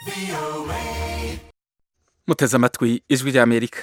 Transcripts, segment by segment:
muteze amatwi ijwi ry'Amerika.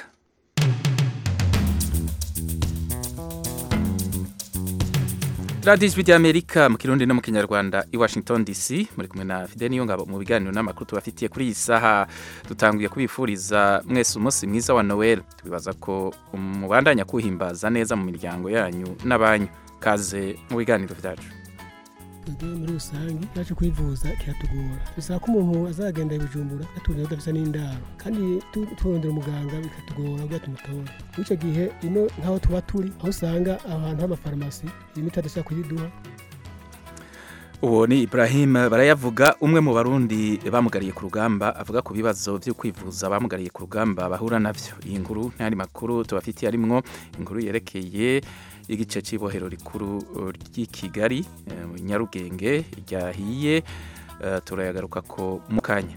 radiyo ijwi ry'Amerika mu kirundi no mu kinyarwanda i Washington DC muri kumwe na Fidel Niyongabo mu biganiro n'amakuru tubafitiye kuri iyi saha. Dutanguye kubifuriza mwese umunsi mwiza wa Noel, tubibaza ko mubandanya kuhimbaza neza mu miryango yanyu n'abanyu. Kaze mu biganiro byacu. Muri rusange yaje kwivuza kiratugora, bisaba ko umuntu azagenda Bujumbura aturiye adafisa n'indaro, kandi turondera umuganga bikatugora ubwo tumutora. Icyo gihe ino nkaho tuba turi aho usanga ahantu h'amafarumasi imiti adashaka kuyiduha. Uwo ni Ibrahim Barayavuga, umwe mu barundi bamugariye ku rugamba, avuga ku bibazo byo kwivuza bamugariye ku rugamba bahura navyo. Iyi nkuru n'andi makuru tubafitiye arimwo inkuru yerekeye igice cy'ibohero rikuru ry'i Kigali mu Nyarugenge ryahiye, turayagaruka ko mu kanya.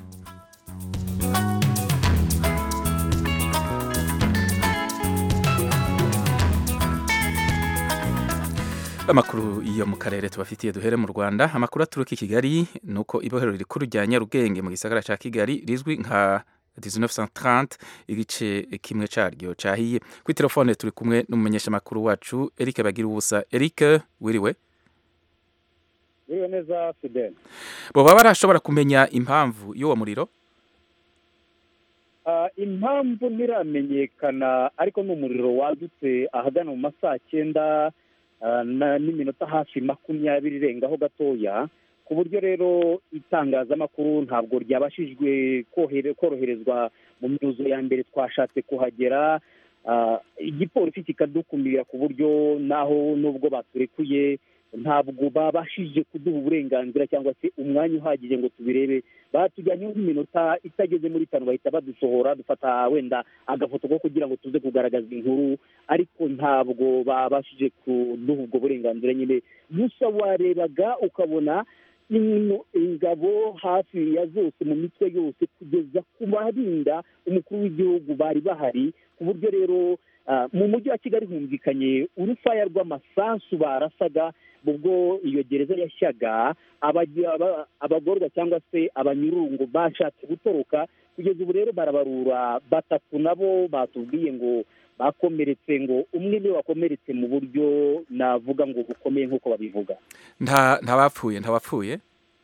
Amakuru iyo mu karere tubafitiye duhere mu Rwanda. Amakuru aturuka i Kigali nuko ibohero rikuru rya Nyarugenge mu gisagara ca Kigali rizwi nka 1930 igice kimwe caryo cahiye. Kuri telefone turi kumwe n'umumenyesha makuru wacu Eric Bagirubusa. Eric, wiriwe? Wiriwe neza Fidel. Boba barashobora kumenya impamvu y'uwo muriro? Impamvu ntiramenyekana, ariko n'umuriro wadutse ahagana mu masaa 9 n'iminota hafi 20 irengaho gatoya, ku buryo rero itangazamakuru ntabwo ryabashijwe koroherezwa mu myuzo ya mbere. Twashatse kuhagera, igipolisi kikadukumira ku buryo naho nubwo baturekuye ntabwo babashije kuduha uburenganzira cyangwa se umwanya uhagije ngo tubirebe. Batujyanye nk'iminota itageze muri 5 bahita badusohora, dufata wenda agafoto ko kugira ngo tuze kugaragaza inkuru, ariko ntabwo babashije kuduha ubwo burenganzira nyine. Gusa warebaga ukabona ingabo hafi ya zose mu mitwe yose kugeza ku barinda umukuru w'igihugu bari bahari, ku buryo rero mu mujyi wa Kigali humvikanye urufaya rw'amasasu barasaga ubwo iyo gereza yashyaga. Abagorwa cyangwa se abanyurungu bashatse gutoroka, kugeza ubu rero barabarura 3 nabo batubwiye ngo bakomeretse, ngo umwe niwe wakomeretse mu buryo navuga ngo bukomeye nk'uko babivuga. Ntabapfuye.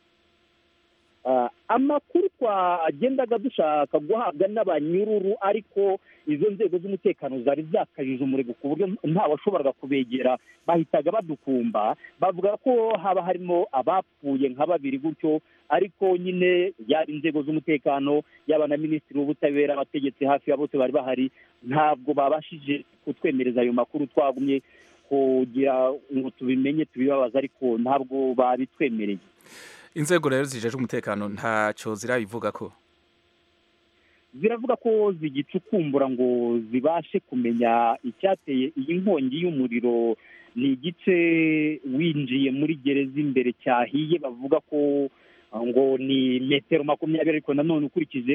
Amakuru twagendaga dushaka guhabwa n'abanyururu, ariko izo nzego z'umutekano zari zakajije umurego ku buryo ntawashoboraga kubegera, bahitaga badukumba. Bavuga ko haba harimo abapfuye nka 2 gutyo, ariko nyine yari inzego z'umutekano yaba na minisitiri w'ubutabera, abategetsi hafi ya bose bari bahari, ntabwo babashije kutwemereza ayo makuru. Twagumye kugira ngo tubimenye tubibabaza, ariko ntabwo babitwemereye. Inzego rero zijeje umutekano ntacyo zirabivuga ko? Ziravuga ko zigicukumbura ngo zibashe kumenya icyateye iyi nkongi y'umuriro. Ni igice winjiye muri gereza imbere cyahiye, bavuga ko ngo ni metero 20, ariko nanone ukurikije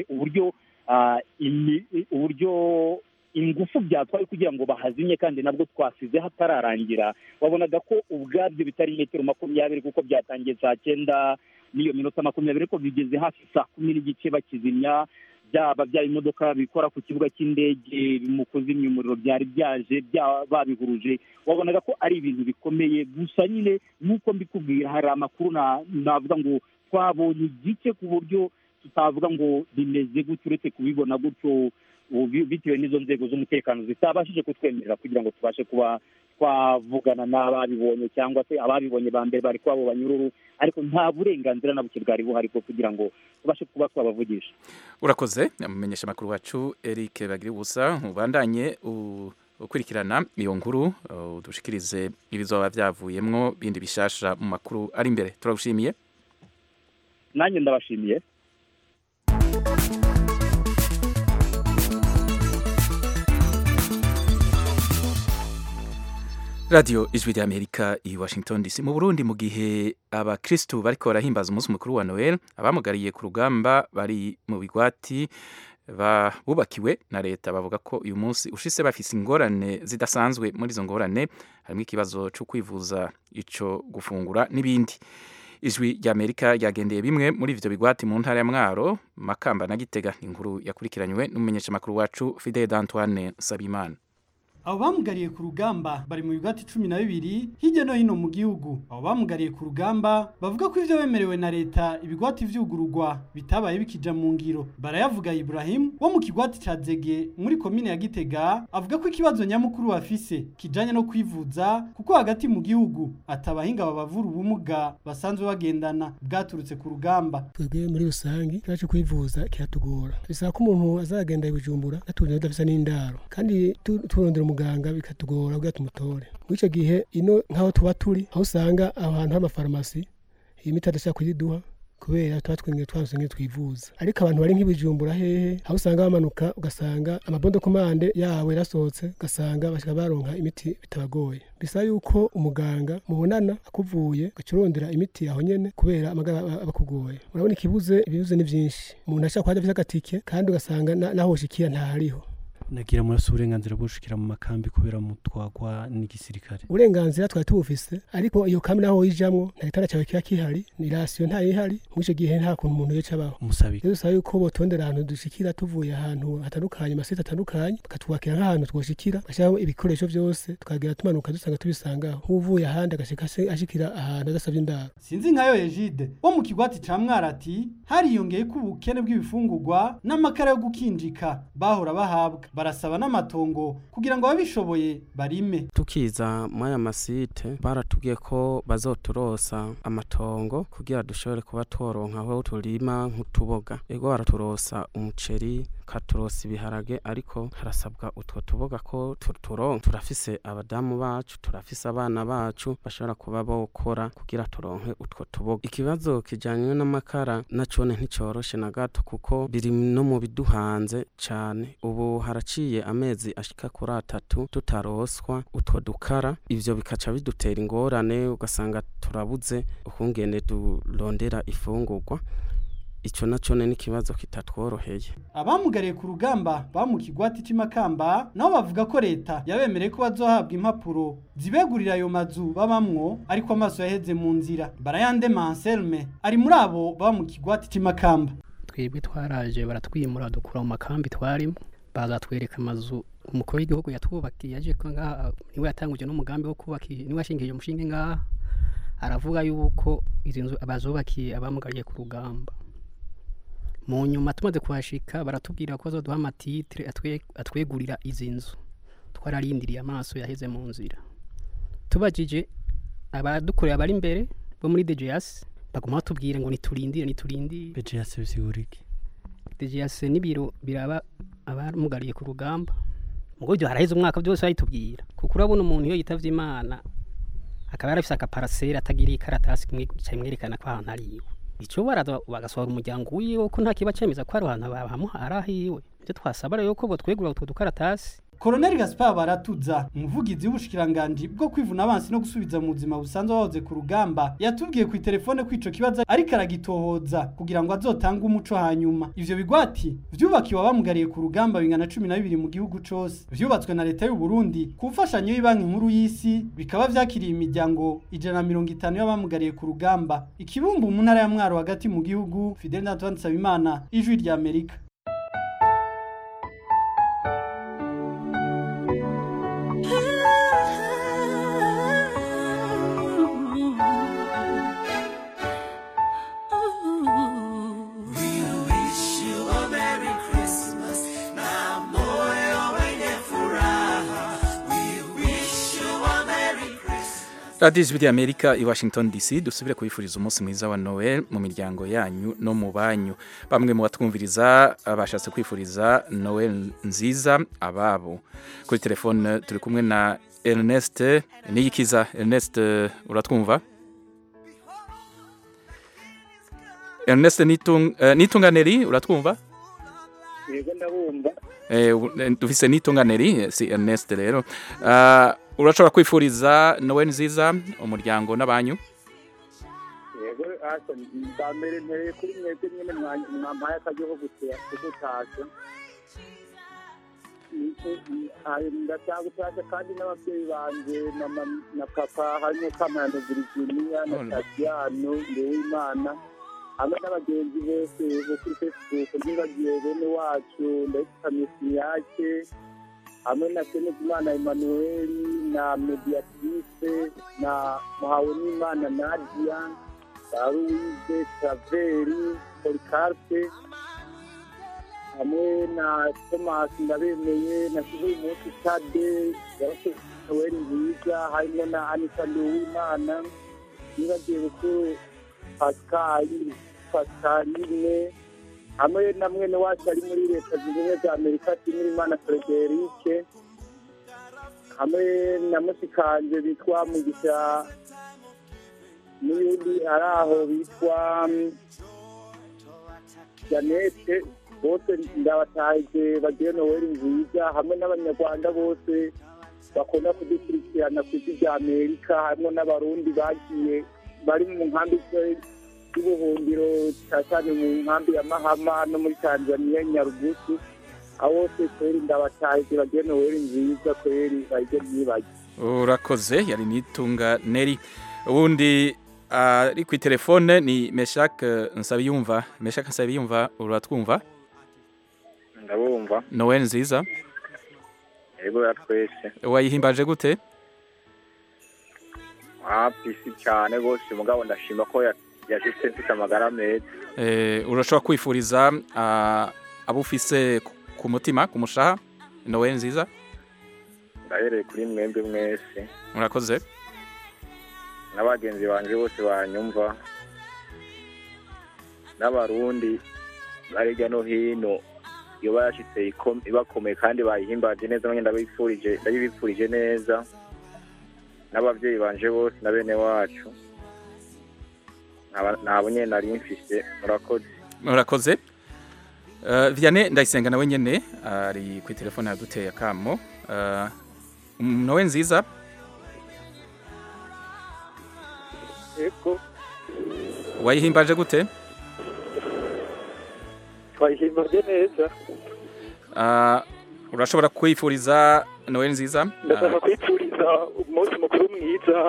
uburyo ingufu byatwaye kugira ngo bahazimye, kandi nabwo twasize hatararangira, wabonaga ko ubwabyo bitari metero 20 kuko byatangiye saa 9 n'iyo minota 20, ariko bigeze hafi saa 10 n'igice bakizimya. Byaba bya imodoka bikora ku kibuga cy'indege mu kuzimya umuriro byari byaje babihuruje, wabonaga ko ari ibintu bikomeye. Gusa nyine nk'uko mbikubwira, hari amakuru navuga ngo twabonye igice ku buryo tutavuga ngo bimeze gutyo, uretse kubibona gutyo bitewe n'izo nzego z'umutekano zitabashije kutwemerera kugira ngo tubashe kuba twavugana n'ababibonye cyangwa se ababibonye ba mbere bari kwabo banyururu, ariko nta burenganzira na buke bwari buhari ko kugira ngo tubashe kuba twabavugisha. Urakoze, amumenyesha makuru wacu Eric Bagirubusa. Ubandanye ukurikirana iyo nkuru, udushikirize ibizoba byavuyemwo bindi bishasha mu makuru ari imbere. Turagushimiye. Nanjye ndabashimiye. Radio Ijwi ry'Amerika i Washington DC. Mu Burundi, mu gihe abakristu bariko barahimbaza umunsi mukuru wa Noel, abamugariye ku rugamba bari mu bigwati bubakiwe na leta bavuga ko uyu munsi ushise bafise ingorane zidasanzwe. Muri izo ngorane harimo ikibazo cyo kwivuza, ico gufungura n'ibindi. ijwi ry'Amerika ryagendeye bimwe muri ivyo bigwati mu ntara ya Mwaro, Makamba na Gitega. Inkuru yakurikiranywe n'umumenyeshamakuru wacu Fidel Antoine Sabimana. Abo bamugariye ku rugamba bari mu bigwati 12 hirya no hino mu gihugu. Abo bamugariye ku rugamba bavuga ko ivyo bemerewe na leta ibigwati vyugururwa bitabaye bikija mu ngiro. Barayavuga Ibrahim wo mu kigwati ca Zege muri komine ya Gitega avuga ko ikibazo nyamukuru bafise kijanye no kwivuza kuko hagati mu gihugu atabahinga babavura ubumuga basanzwe bagendana bwaturutse ku rugamba. Twebwe muri rusangi cyaje kwivuza kiratugora. Bisaba ko umuntu azagenda ibujumbura atunze adafisa n'indaro kandi turondera muganga bikatugora bwa tumutore. Mwico gihe ino nkaho tuba turi aho usanga ahantu h'amafarmasi imiti adashaka kuyiduha kubera twatwingiye twanse twivuza. Ariko abantu bari nk'ibijumbura hehe aho usanga bamanuka ugasanga amabondo komande yawe rasohotse ugasanga bashaka baronka imiti bitabagoye. Bisa yuko umuganga mubonana akuvuye gacurondera imiti aho nyene kubera amagara abakugoye. Urabona ibibuze ni byinshi. Umuntu ashaka kwajya agatike kandi ugasanga naho shikiya ntahariho. Nagira murasa uburenganzira bwo gushikira mu makambi kubera mutwagwa n'igisirikare. Uburenganzira twari tubufise ariko iyo kambi naho yijamwo nta gitara cyawe kihari ni rasiyo nta yihari mwico gihe nta kuntu umuntu yecabaho. Umusabi. Rero usaba yuko botondera ahantu dushikira tuvuye ahantu hatandukanye amasite atandukanye bakatwakira nk'ahantu twoshikira bashyiraho ibikoresho byose tukagera tumanuka dusanga tubisangaho nk'uvuye ahandi agashika ashikira ahantu adasabye indaro. Sinzi nkayo Egide wo mu kigwati ca Mwarati hariyongeye ko ubukene bw'ibifungurwa n'amakara yo gukinjika bahora bahabwa. Barasaba n'amatongo kugira ngo babishoboye barime. Tukiza mwaya masite baratubwiye ko bazoturosa amatongo kugira dushobore kuba tworonka aho turima nk'utuboga. Ego baraturosa umuceri katurosa ibiharage ariko harasabwa utwo tuboga ko turafise abadamu bacu turafise abana bacu bashobora kuba bokora kugira turonke utwo tuboga. Ikibazo kijanye n'amakara nacone nticoroshe na gato kuko biri no mu biduhanze cyane. Ubu haraciye amezi ashika kuri 3 tutaroswa utwo dukara, ivyo bikaca bidutera ingorane ugasanga turabuze ukungene durondera ifungurwa. Ico nacone n'ikibazo kitatworoheye. Abamugariye ku rugamba bamukigwati cy'Imakamba nabo bavuga ko leta yabemereye ko bazohabwa impapuro zibegurira ayo mazu babamwo ariko amaso yaheze mu nzira. Barayande Manselme ari muri abo bamukigwati cy'Imakamba. Twebwe twaraje baratwimura dukura mu makambi twarimo bazatwereka amazu umukuru w'igihugu yatwubakiye yaje ko ngaha niwe yatanguje n'umugambi wo kubaka niwe ashingije umushinge ngaha aravuga yuko izi nzu abazubakiye abamugariye ku rugamba. Mu nyuma tumaze kuhashika baratubwira ko azoduha amatitre atwegurira izi nzu. Twararindiriye amaso yaheze mu nzira. Tubajije abadukorera abari imbere bo muri DGS baguma batubwira ngo niturindire. DGS bisiguriki. DGS nibiro biraba abamugariye ku rugamba. Mugo byo haraheze umwaka byose bayitubwira. Kuko urabona umuntu iyo yitavye Imana akaba yarafise akaparasera atagiriye ikaratasi kimwe cyamwerekana ko ahantu ari iwe. Ico bagasohora umuryango wiwe ko nta kiba cemeza ko ari ahantu bahamuhara hiwe. Byo twasaba rero ko bo twegura utwo dukaratasi. Colonel Gaspar Baratuza umuvugizi w'ubushikiranganje bwo kwivuna abansi no gusubiza mu buzima busanzwe wahoze ku rugamba yatubwiye ku telefone kwico kibaza ariko aragitohoza kugira ngo azotanga umuco hanyuma. Ivyo bigwati vyubakiwe abamugariye ku rugamba bingana 12 mu gihugu cose. Vyubatswe na leta y'u Burundi ku mfashanyo y'Ibanki Nkuru y'Isi bikaba vyakiriye imiryango 150 y'abamugariye ku rugamba. Ikibumbu mu ntara ya Mwaro hagati mu gihugu. Fidel Antoine Sabimana, Ijwi ry'Amerika. Radio Ijwi ry'Amerika i Washington DC dusubire kubifuriza umunsi mwiza wa Noel mu miryango yanyu no mu banyu. Bamwe mu batwumviriza bashatse kwifuriza Noel nziza ababo. Kuri telefone turi kumwe na Ernest Niyikiza. Ernest uratwumva? Ernest Nitunganeri uratwumva? Yego ndabumva. Dufise Nitunganeri si Ernest rero. Urashobora kwifuriza Noel nziza umuryango n'abanyu? Yego ndamere ntere kuri mwebwe nyene mwampaye akajyo ko gutasha. ndashaka kandi n'ababyeyi banje mama na papa harimo Kamana Virginia na Tatiano Nduwimana hamwe n'abagenzi bose bo kuri Facebook ntibagiye bene wacu ndayitamiye Siyake hamwe na Kenezimana Emmanuel na Mediatrice na Muhawenimana Nadia Louise Traveri Policarpe hamwe na Thomas Ndabemeye na Kivumunsi Tade Weri Nziza harimo na Anita Nduwimana nibagiye gukuru Pascaline hamwe na mwene wacu ari muri leta zunze ubumwe za Amerika Timirimana Frederic hamwe na musikanje bitwa Mugisha n'uyundi ari aho bitwa Janete bose ndabataje bagiye Noel nziza hamwe n'abanyarwanda bose bakunda kudukurikirana ku isi rya Amerika hamwe n'abarundi bagiye bari mu nkambi y'ubuhungiro cyane mu nkambi ya Mahama no muri Tanzania Nyarugusu aho kweri ndabataje bagiye Noel nziza kweri bagiye nibaje. Urakoze yari nitunga Neri ubundi ari ku telefone ni Meshak Nsabiyumva. Meshak Nsabiyumva uratwumva? Ndabumva. Noel nziza. Yego yatwese. Wayihimbaje gute? Pisi cyane gose mugabo ndashima ko yashitse mfite amagara meza. Urashobora kwifuriza abo ufise ku mutima ku mushaha Noel nziza? Ndahereye kuri mwembe mwese. Murakoze. N'abagenzi banje bose banyumva n'abarundi barejya no hino iyo bayashitse ibakomeye kandi bayihimbaje neza none ndabifurije neza n'abavyeyi banje bose na bene wacu nabo nyene nari mfise. Murakoze. Vianney Ndayisenga nawe nyene ari ku telefone yaduteye akamo. Noel nziza. Eko. Wayihimbaje gute? Twayihimbaje neza. Urashobora kwifuriza Noel nziza? Ndashaka kwifuriza umunsi mukuru mwiza.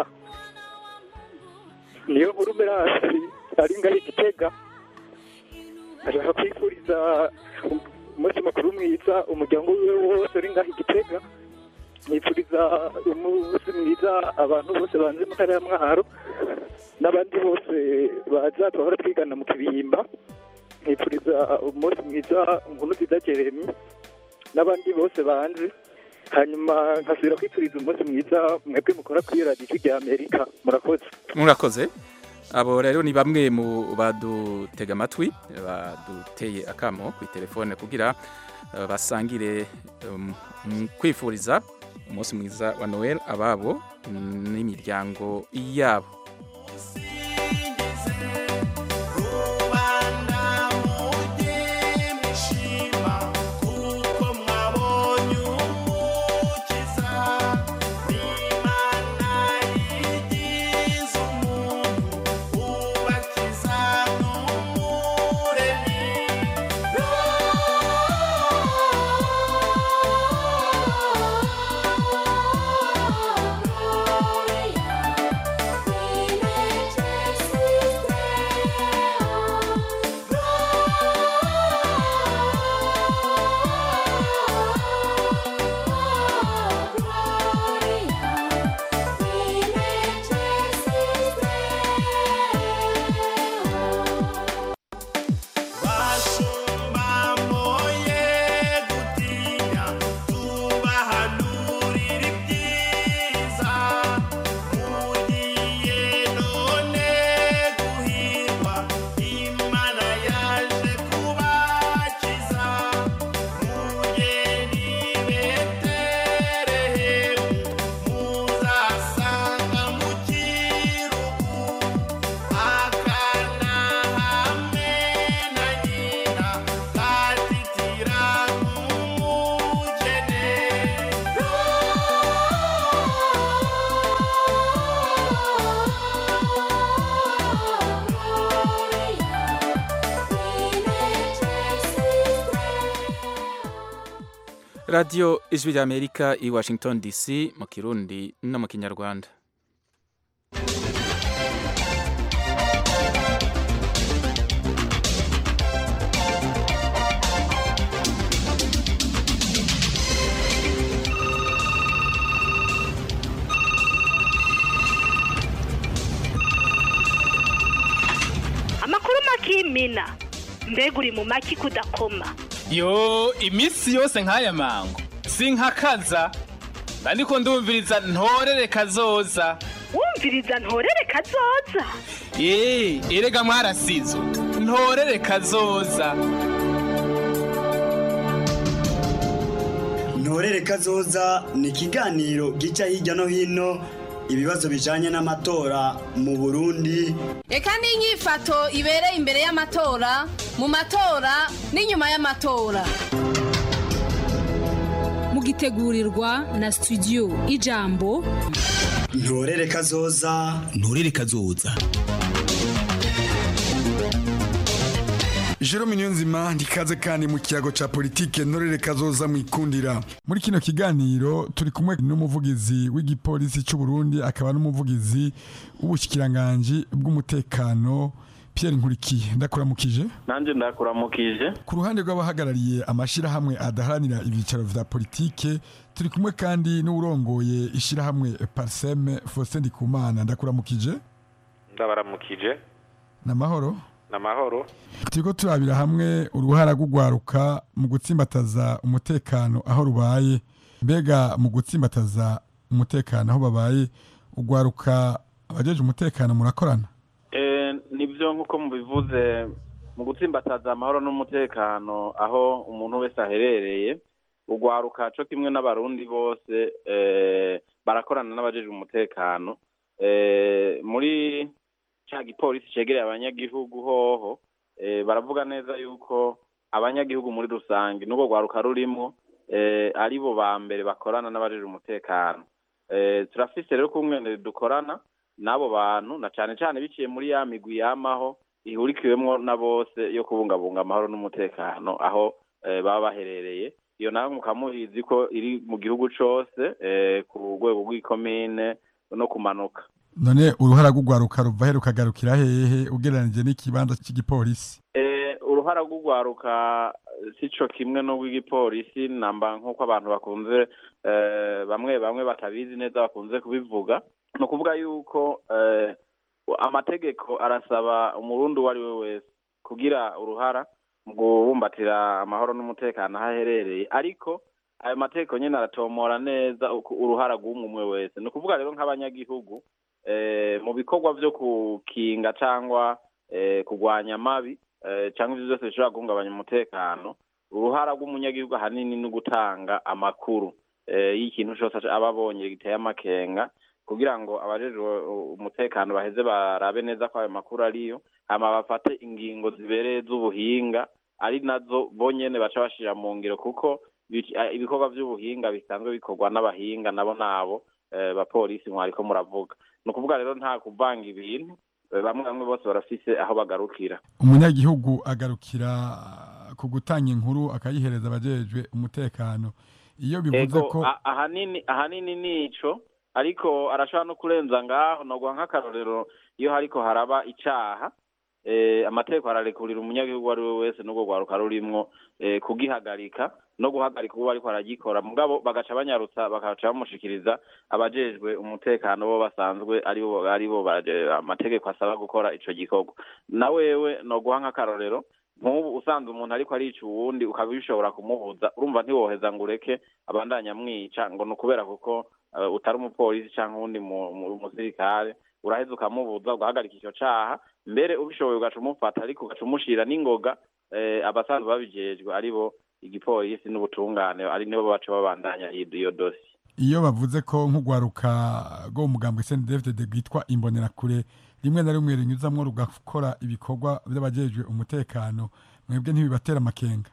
Niyo Murumerasi ari ngaho Gitega. Ndashaka kwifuriza umunsi mukuru mwiza umuryango wiwe wose uri ngaho Gitega. Nifuriza umunsi mwiza abantu bose banze mu ntara ya Mwaro n'abandi bose baza twahora twigana mu Kibimba. Nifuriza umunsi mwiza Nkuru nziza Jeremy n'abandi bose banze. Hanyuma nkasubira kwifuriza umunsi mwiza mwebwe mukora kuri radio ya Amerika. Murakoze. Abo rero ni bamwe mu badutega amatwi baduteye akamo ku telefone kugira basangire kwifuriza umunsi mwiza wa Noel ababo n'imiryango yabo. Radio Ijwi ry'Amerika i Washington DC mu Kirundi no mu Kinyarwanda. Amakuru makimina mbega uri mu maki kudakoma. Yo imisi yose nk'aya mango sinkakaza ndiko ndumviriza ntorere kazoza. Wumviriza ntorere kazoza? Erega mwarasizo ntorere kazoza. Ntorere kazoza ni ikiganiro gica hirya no hino ibibazo bijanye n'amatora mu Burundi. Eka n'inyifato ibereye imbere y'amatora, mu matora n'inyuma y'amatora. Mugitegurirwa na studio Ijambo. Ntorere kazoza, ntorere kazoza. Jerome Niyonzima ndikaze kandi mu kiyago ca politike ntorere kazoza mwikundira. Muri kino kiganiro turi kumwe n'umuvugizi w'igipolisi c'u Burundi akaba n'umuvugizi w'ubushikiranganje bw'umutekano Pierre Nkurikiye. Ndakuramukije. Nanje ndakuramukije. Ku ruhande rw'abahagarariye amashirahamwe adaharanira ibyicaro vya politike turi kumwe kandi n'urongoye ishirahamwe Parsem Faustin Ndikumana. Ndakuramukije. Ndabaramukije. Namahoro. Namahoro. Turiko turabira hamwe uruhara rw'ugwaruka mu gutsimbataza umutekano aho rubaye. Mbega mu gutsimbataza umutekano aho babaye ugwaruka abajeje umutekano murakorana? Nibyo nkuko mubivuze mu gutsimbataza amahoro n'umutekano aho umuntu wese aherereye ugwaruka cyo kimwe n'abarundi bose barakorana n'abajeje umutekano muri cha gipolisi cegereye abanyagihugu hoho baravuga neza yuko abanyagihugu muri rusange nuko gwaruka rurimo aribo ba mbere bakorana n'abajeje umutekano. Turafise rero kumwe dukorana nabo bantu na cyane cyane biciye muri ya migwi yamaho ihurikiwemwo na bose yo kubungabunga amahoro n'umutekano aho baba baherereye. Iyo nawe mukamuhizi ko iri mu gihugu cose ku rwego rw'ikomine no kumanuka. None uruhara rw'ugwaruka ruva herukagarukira hehe ugereranije n'ikibanza cy'igipolisi? Uruhara rw'ugwaruka sico kimwe no rw'igipolisi namba nkuko abantu bakunze bamwe batabizi neza bakunze kubivuga. No kuvuga yuko amategeko arasaba umurundi wari we wese kugira uruhara mu kubumbatira amahoro n'umutekano haherereye, ariko ayo mategeko nyene aratomora neza uruhara rw'umwe wese. No kuvuga rero nk'abanyagihugu mu bikorwa byo kukinga cyangwa kugwanya amabi cyangwa ibyo byose bishobora guhungabanya umutekano, uruhara rw'umunyagihugu ahanini no gutanga amakuru y'ikintu cyose ababonye giteye amakenga kugira ngo abajeje umutekano baheze barabe neza ko ayo makuru ariyo hama bafate ingingo zibereye z'ubuhinga ari nazo bonyene baca bashira mu ngiro, kuko ibikorwa by'ubuhinga bisanzwe bikorwa n'abahinga nabo bapolisi mwariko muravuga. No kuvuga rero nta kuvanga ibintu, bamwe bose barafise aho bagarukira. Umunyagihugu agarukira ku gutanga inkuru akayihereza abajejwe umutekano. Iyo bivuze ko ahanini nico, ariko arashobora no kurenza ngaho no gwa nk'akarorero iyo hariko haraba icaha amategeko ararekurira umunyagihugu wari we wese n'ubwo gwaruka rurimwo kugihagarika no guhagarika uwo ariko aragikora, mugabo bagaca banyarutsa bakaca bamushikiriza abajejwe umutekano bo basanzwe aribo amategeko asaba gukora ico gikorwa. Na wewe no guha nk'akarorero nk'ubu usanzwe umuntu ariko arica uwundi ukabishobora kumuhuza, urumva ntiwoheza ngo ureke abandanya mwica ngo nukubera kuko utari umupolisi cyangwa undi musirikare, uraheza ukamubuza ugahagarika icyo caha, mbere ubishoboye ugaca umufata ariko ugaca umushira n'ingoga abasanzwe babijejwe aribo igipolisi n'ubutungane ari nibo baca babandanya iyo dosi. Iyo bavuze ko nk'ugwaruka go umugambwe CNDD-FDD gwitwa imbonerakure rimwe na rimwe rinyuzamwo rugakora ibikorwa by'abajejwe umutekano, mwebwe ntibibatera amakenga?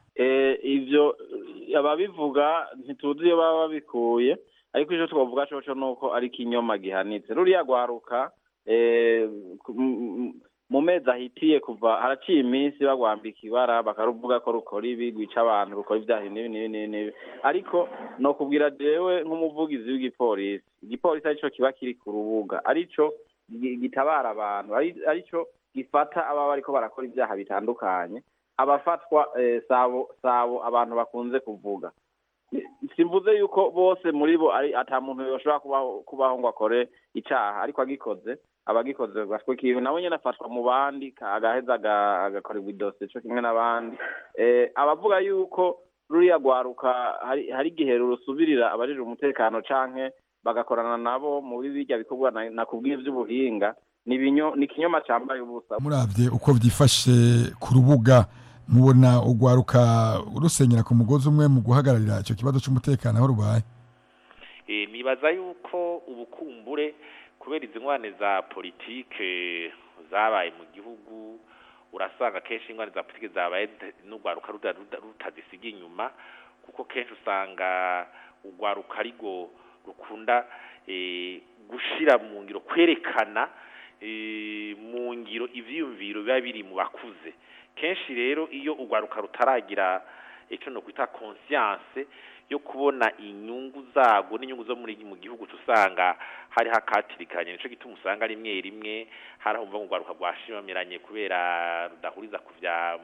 Ivyo ababivuga ntituzi iyo baba babikuye, ariko icyo twavuga coco nuko ari kinyoma gihanitse. Ruriya gwaruka mu mezi ahitiye kuva haraciye iminsi bagwambika ibara bakaruvuga ko rukora ibi rwica abantu rukora ibyaha n'ibi ariko no kubwira jewe nk'umuvugizi w'igipolisi igipolisi arico kiba kiri ku rubuga arico gitabara abantu arico gifata aba bariko barakora ibyaha bitandukanye abafatwa sabo abantu bakunze kuvuga simvuze yuko bose muri bo ari ata muntu yoshobora kubaho ngo akore icaha ariko agikoze abagikoze bashwikiwe nawe nyene afatwa mu bandi agaheza agakorerwa idose cyo kimwe n'abandi abavuga yuko ruriya gwaruka hari igihe rusubirira abajije umutekano canke bagakorana nabo mu bibijya bikorwa nakubwiye vy'ubuhinga ni kinyoma cambaye ubusa muravye uko vyifashe ku rubuga mubona ugwaruka rusenyera ku mugozi umwe mu guhagararira ico kibazo c'umutekano aho rubaye nibaza yuko ubukumbure kubera izi ngwane za politike zabaye mu gihugu urasanga kenshi ingwane za politike zabaye n'ugwaruka rutazisiga inyuma kuko kenshi usanga ugwaruka arigo rukunda gushira mu ngiro kwerekana mu ngiro ivyiyumviro biba biri mu bakuze kenshi rero iyo ugwaruka rutaragira icyo no kwita conscience yo kubona inyungu zago n'inyungu zo muri mu gihugu usanga hari hakatirikanye nico gituma usanga rimwe rimwe harahumva ngo gwaruka gwashimamiranye kubera rudahuriza kuvya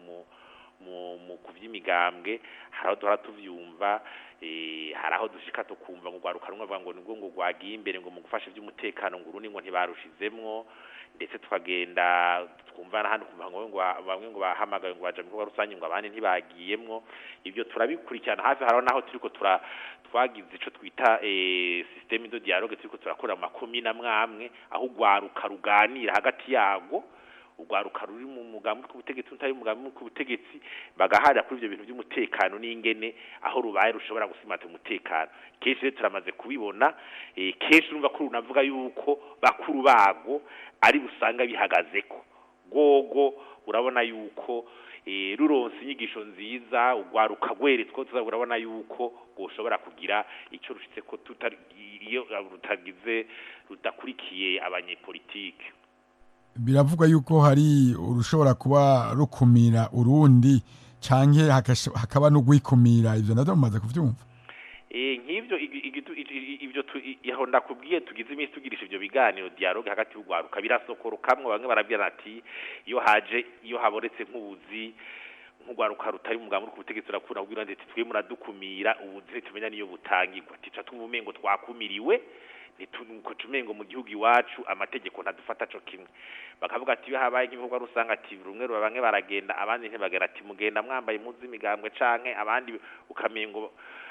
mu kuvy'imigambwe haraho duhora tuvyumva haraho dushika tukumva ngo gwaruka rumwe avuga ngo nibwo ngo gwagiye imbere ngo mu gufasha ivy'umutekano ngo urundi ngo ntibarushizemwo ndetse twagenda twumva n'ahandi kumva ngo bamwe ngo bahamagaye ngo baje mu bikorwa rusange ngo abandi ntibagiyemwo ibyo turabikurikirana hafi haraho naho turiko twagize ico twita systeme de dialogue turiko turakora mu makomine amwe aho gwaruka ruganira hagati yago ugwaruka ruri mu mugambi w'ubutegetsi utari mu mugambi w'ubutegetsi bagaharira kuri ivyo bintu by'umutekano n'ingene aho rubaye rushobora gusimata umutekano kenshi rero turamaze kubibona kenshi urumva ko runavuga yuko bakuru bago ari busanga bihagazeko gogo urabona yuko ruronse inyigisho nziza ugwaruka gweretswe urabona yuko goshobora kugira ico rushitse ko tutari iyo rutagize rudakurikiye abanyepolitike biravuga yuko hari urushobora kuba rukumira urundi canke hakaba no gwikumira ivyo navyo mumaze kuvyumva nk'ivyo ivyo yaho ndakubwiye tugize iminsi tugirisha ivyo biganiro dialogue hagati y'ugwaruka birasokorokamwe bamwe barabwira ati iyo haboretse nk'ubuzi nk'ugwaruka rutari mu mugambi w'ubutegetsi urakura kubwira ati twe muradukumira ubuzi tumenya niyo butangirwa tica twubumengo twakumiriwe nitunuko tumengo mu gihugu iwacu amategeko ntadufata co kimwe bakavuga ati iyo habaye nk'ibikorwa rusanga ati rumwe bamwe baragenda abandi ntibagera ati mugenda mwambaye impuzu imigambwe canke abandi ukamengo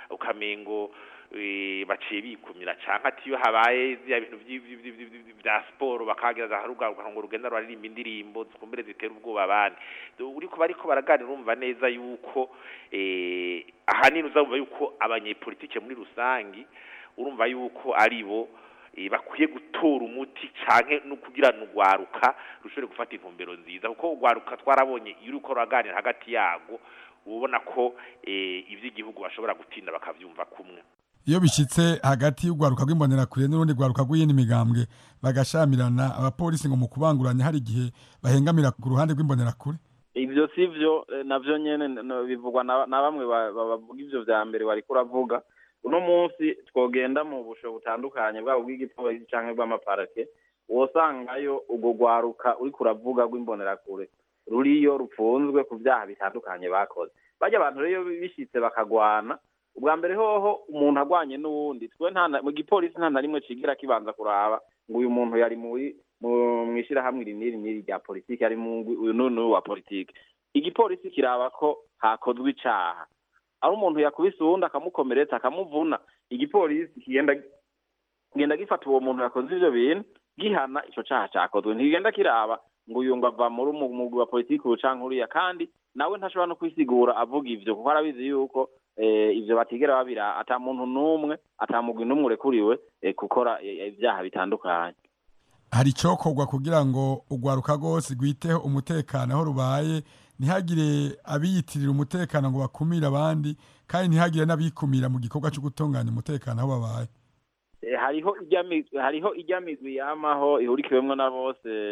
baciye bikumira canke ati iyo habaye zya bintu vya sport bakagereza haruga ngo rugenda ruririmba indirimbo zikumbere zitera ubwoba abandi uriko bariko baraganira urumva neza yuko ahanini uzabumva yuko abanyepolitike muri rusangi urumva yuko aribo bakwiye gutora umuti canke no kugira n'ugwaruka rushobore gufata intumbero nziza kuko ugwaruka twarabonye iyo uriko raganira hagati yago ubona ko ivy'igihugu bashobora gutinda bakavyumva kumwe iyo bishitse hagati y'ugwaruka rw'imbonera kure n'urundi gwaruka rw'iyindi migambwe bagashamirana abapolisi ngo mu kubanguranya hari igihe bahengamira ku ruhande rw'imbonera kure ivyo sivyo navyo nyene bivugwa na bamwe bavuga ivyo vya mbere wariko uravuga uno munsi twogenda mu busho butandukanye bwabo bw'igipolisi canke bw'amaparake wosangayo ubwo gwaruka uri kuravuga rw'imbonera kure ruriyo rupfunzwe ku vyaha bitandukanye bakoze bajya abantu rero bishitse bakagwana ubwa mbere hoho umuntu agwanye n'uwundi twe mu gipolisi nta na rimwe cigira kibanza kuraba ngo uyu muntu yari mwishira hamwe niri rya politiki ari uyu n'uyu wa politiki igipolisi kiraba ko hakozwe icaha aho umuntu yakubise uwundi akamukomeretsa akamuvuna igipolisi kigenda gifata uwo muntu yakoze ivyo bintu gihana ico caha cakozwe ntigenda kiraba ngo uyu ngo ava muri umugwi wa politiki ucanke uriya kandi nawe ntashobora no kwisigura avuga ivyo kuko arabizi yuko ivyo batigera babira ata muntu n'umwe ata mugwi n'umwe urekuriwe gukora ivyaha bitandukanye hari icokorwa kugira ngo ugwaruka rwose rwiteho umutekano aho rubaye ntihagire abiyitirira umutekano ngo bakumire abandi kandi ntihagire n'abikumira mu gikorwa cyo gutunganya umutekano aho babaye hariho ijya migwi yamaho ihurikiwemwo na bose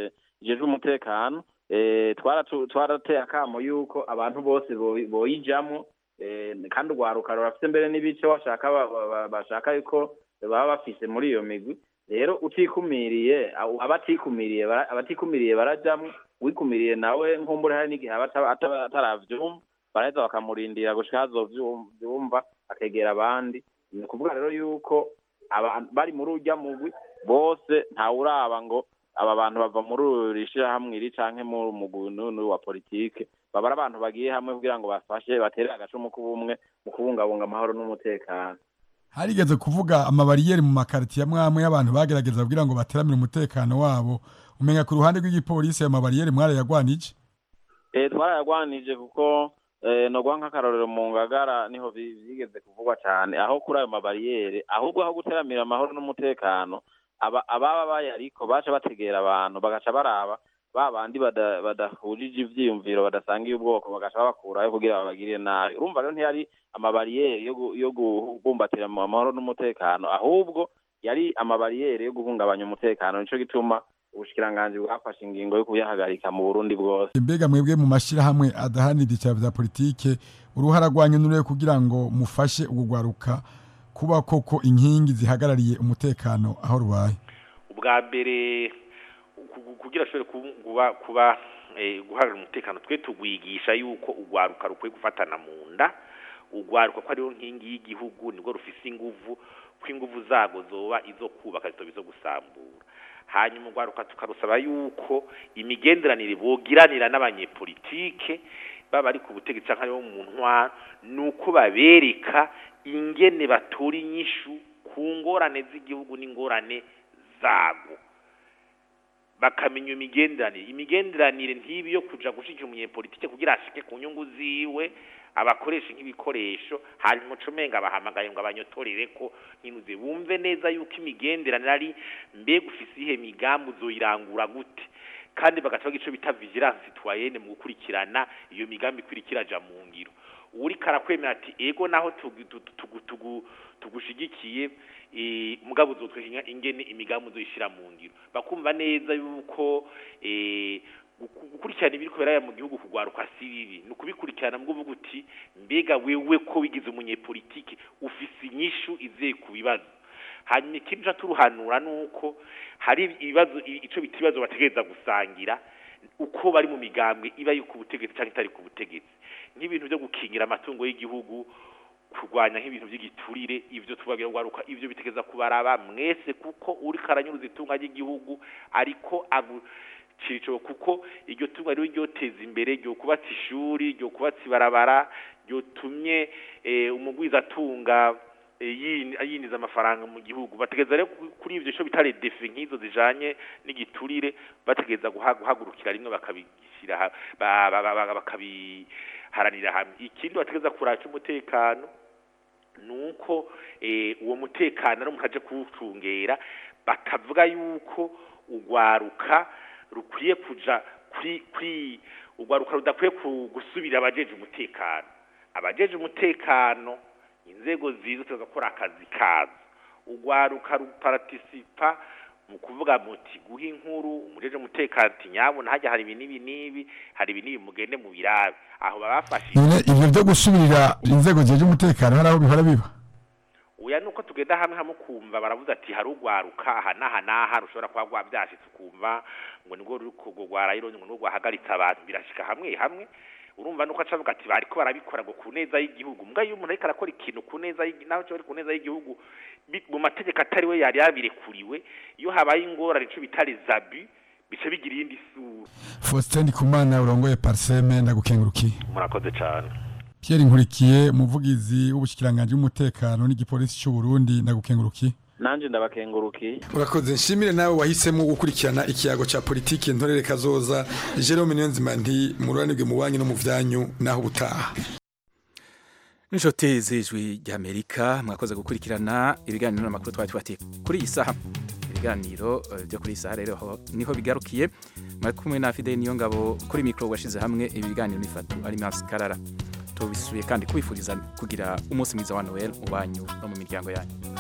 ijejwe umutekano twarateye akamo yuko abantu bose boyijamo kandi urwaruka rurafite mbere n'ibice bashaka yuko baba bafise muri iyo migwi rero utikumiriye abatikumiriye barajamwo wikumiriye nawe nkumbure hari n'igihe ataravyumva baraheza bakamurindira gushika hazovyumva akegera abandi ni kuvuga rero yuko bari muri urya mugwi bose ntawuraba ngo aba bantu bava muri urishirahamwe iri canke mu mugunu wa politike baba ari abantu bagiye hamwe kugira ngo bafashe batere agacumu k'ubumwe mu kubungabunga amahoro n'umutekano. Harigeze kuvuga amabariyeri mu makaritiye amwe y'abantu bagerageza kugira ngo bateramire umutekano wabo umenga ku ruhande rw'igipolisi ayo mabariyeri mwarayagwanije? Twarayagwanije kuko nogwa nk'akarorero mu Ngagara niho bigeze kuvugwa cyane aho kuri ayo mabariyeri ahubwo aho guteramira amahoro n'umutekano ababa bayariko baca bategera abantu bagaca baraba babandi badahujije ivyiyumviro badasangiye ubwoko bagaca babakurayo kugira babagirire nabi. Urumva rero ntiyari amabariyeri yo kubumbatira mu amahoro n'umutekano ahubwo yari amabariyeri yo guhungabanya umutekano nico gituma ubushikiranganje bwafashe ingingo yo kuyahagarika mu Burundi bwose. Mbega mwebwe mu mashirahamwe adahanira icyaha vya politike uruhara rwanyu nuriye kugira ngo mufashe ugugwaruka kuba koko inkingi zihagarariye umutekano aho rubaye? Ubwa mbere kugira shobore kuba guhagarara umutekano twe tugwigisha yuko ugwaruka rukwiye gufatana mu nda ugwaruka ko ariyo nkingi y'igihugu nibwo rufise inguvu ko inguvu zago zoba izo kubaka zo gusambura. Hanyuma ugwaruka tukarusaba yuko imigenderanire bogiranira n'abanyepolitike baba ari ku butegetsi canke ari mu ntwaro nuko babereka ingene batura inyishu ku ngorane z'igihugu n'ingorane zago bakamenya imigenderanire ntibi yo kuja gushikira umunyepolitike kugira ashike ku nyungu ziwe abakoresha nk'ibikoresho hanyuma ucumenga bahamagaye ngo abanyotorere ko ntinuze bumve neza yuko imigenderanire ari mbega ufise ihe migambi uzoyirangura gute kandi bagaca bagico bita vigilance citoyenne mu gukurikirana iyo migambi kwirikiraja mu ngiro uri karakwemera ati ego naho tugushigikiye mugabo uzotweka ingene imigambi uzoyishira mu ngiro bakumva neza yuko gukurikirana ibiri kubera mu gihugu kugwaruka si bibi nukubikurikirana mu kuvuga uti mbega wewe ko wigize umunyepolitike ufise inyishu izeye ku bibazo hanyuma ikindi turuhanura nuko hari ibibazo ico bitibazo bategereza gusangira uko bari mu migambwe iba yuko ubutegetsi cyangwa itari ku butegetsi nk'ibintu byo gukingira amatungo y'igihugu kurwanya nk'ibintu by'igiturire ivyo tubagira gwaruka ivyo bitegeza kubaraba mwese kuko uri karanyuruza itunga ry'igihugu ariko cico kuko iryo tunga ryo ryoteza imbere ryo kubatsa ishuri ryo kubatsa ibarabara ryo tumye umugwiza atunga yiniza amafaranga mu gihugu bategeza rero kuri ivyo cyo bitare defi nk'izo zijanye n'igiturire bategeza guhagurukira rimwe bakabishyira bakabiharanira hamwe. Ikindi bategeza kuraca umutekano nuko uwo mutekano ari umuntu aje kuwucungera bakavuga yuko ugwaruka rukwiye kuja ugwaruka rudakwiye gusubira abajeje umutekano inzego zizo tugakora akazi kazo ugwaruka ruparticipa mu kuvuga muti guha inkuru umujeje umutekano ati nyabo ntajya hari ibinibi mugende mu birabe aho babafashije ivyo byo gusubirira inzego zeje umutekano hari aho bihora biba uya nuko tugenda hamwe kumva baravuze ati hari ugwaruka aha rushobora kwa gwabyashitse kumva ngo nibwo rukugwara ironye ngo nubwo hagaritsa abantu birashika hamwe urumva nuko acavuga ati bariko barabikora ngo kuneza y'igihugu mbwa iyo umuntu ariko arakora ikintu kuneza naho cyo kuneza y'igihugu mu mategeko atari we yari yabirekuriwe iyo habaye ingorane cyo bitari zabi bice bigira indi sura. Faustin Kumana urongoye Parseme ndagukengurukiye. Murakoze cyane. Pierre Nkurikiye umuvugizi w'ubushikiranganje w'umutekano n'igipolisi cy'u Burundi ndagukengurukiye. Nanje ndabakengurukiye. Urakoze nshimire nawe wahisemo gukurikirana ikiyago ca politike ntorere kazoza Jerome Niyonzima ndi mururanirwe mu banyu no mu vyanyu naho butaha. Nishote z'ijwi ry'Amerika mwakoze gukurikirana ibiganiro n'amakuru twati kuri iyi saha ibiganiro byo kuri iyi saha rero niho bigarukiye mwari kumwe na Fidel Niyongabo kuri micro washize hamwe ibiganiro n'ifatu ari Maskarara tubisuye kandi kubifuriza kugira umunsi mwiza wa Noel mu banyu no mu miryango yanyu.